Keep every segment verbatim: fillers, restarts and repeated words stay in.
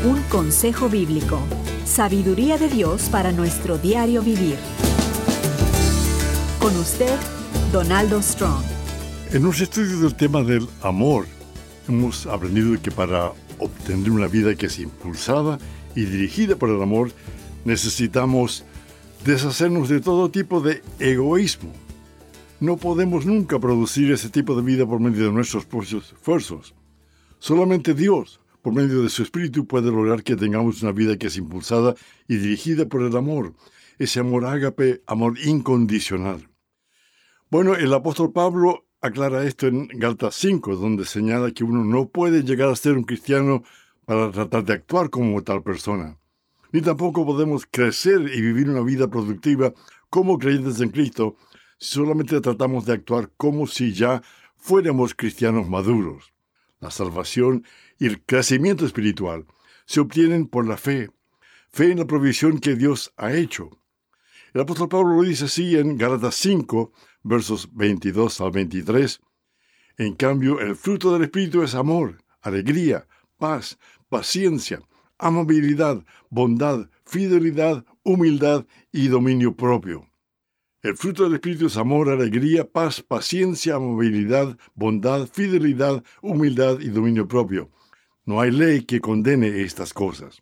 Un consejo bíblico. Sabiduría de Dios para nuestro diario vivir. Con usted, Donaldo Strong. En nuestro estudio del tema del amor, hemos aprendido que para obtener una vida que es impulsada y dirigida por el amor, necesitamos deshacernos de todo tipo de egoísmo. No podemos nunca producir ese tipo de vida por medio de nuestros propios esfuerzos. Solamente Dios, por medio de su Espíritu, puede lograr que tengamos una vida que es impulsada y dirigida por el amor, ese amor ágape, amor incondicional. Bueno, el apóstol Pablo aclara esto en Gálatas cinco, donde señala que uno no puede llegar a ser un cristiano para tratar de actuar como tal persona. Ni tampoco podemos crecer y vivir una vida productiva como creyentes en Cristo si solamente tratamos de actuar como si ya fuéramos cristianos maduros. La salvación y el crecimiento espiritual se obtienen por la fe, fe en la provisión que Dios ha hecho. El apóstol Pablo lo dice así en Gálatas cinco, versos veintidós al veintitrés. En cambio, el fruto del Espíritu es amor, alegría, paz, paciencia, amabilidad, bondad, fidelidad, humildad y dominio propio. El fruto del Espíritu es amor, alegría, paz, paciencia, amabilidad, bondad, fidelidad, humildad y dominio propio. No hay ley que condene estas cosas.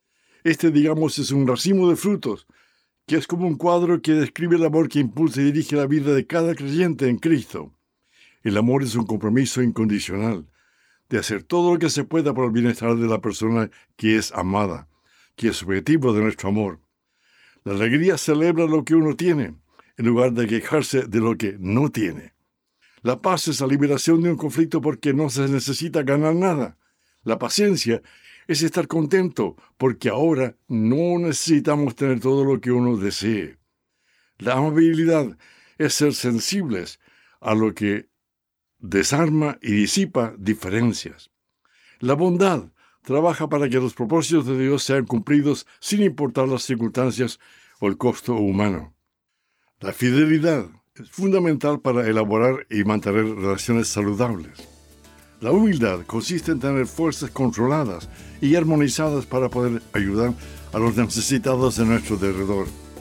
Este, digamos, es un racimo de frutos, que es como un cuadro que describe el amor que impulsa y dirige la vida de cada creyente en Cristo. El amor es un compromiso incondicional, de hacer todo lo que se pueda por el bienestar de la persona que es amada, que es objetivo de nuestro amor. La alegría celebra lo que uno tiene, en lugar de quejarse de lo que no tiene. La paz es la liberación de un conflicto porque no se necesita ganar nada. La paciencia es estar contento porque ahora no necesitamos tener todo lo que uno desee. La amabilidad es ser sensibles a lo que desarma y disipa diferencias. La bondad trabaja para que los propósitos de Dios sean cumplidos sin importar las circunstancias o el costo humano. La fidelidad es fundamental para elaborar y mantener relaciones saludables. La humildad consiste en tener fuerzas controladas y armonizadas para poder ayudar a los necesitados de nuestro alrededor.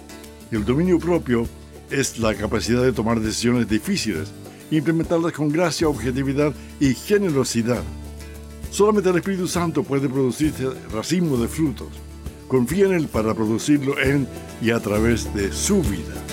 Y el dominio propio es la capacidad de tomar decisiones difíciles, implementarlas con gracia, objetividad y generosidad. Solamente el Espíritu Santo puede producir este racimo de frutos. Confía en Él para producirlo en y a través de su vida.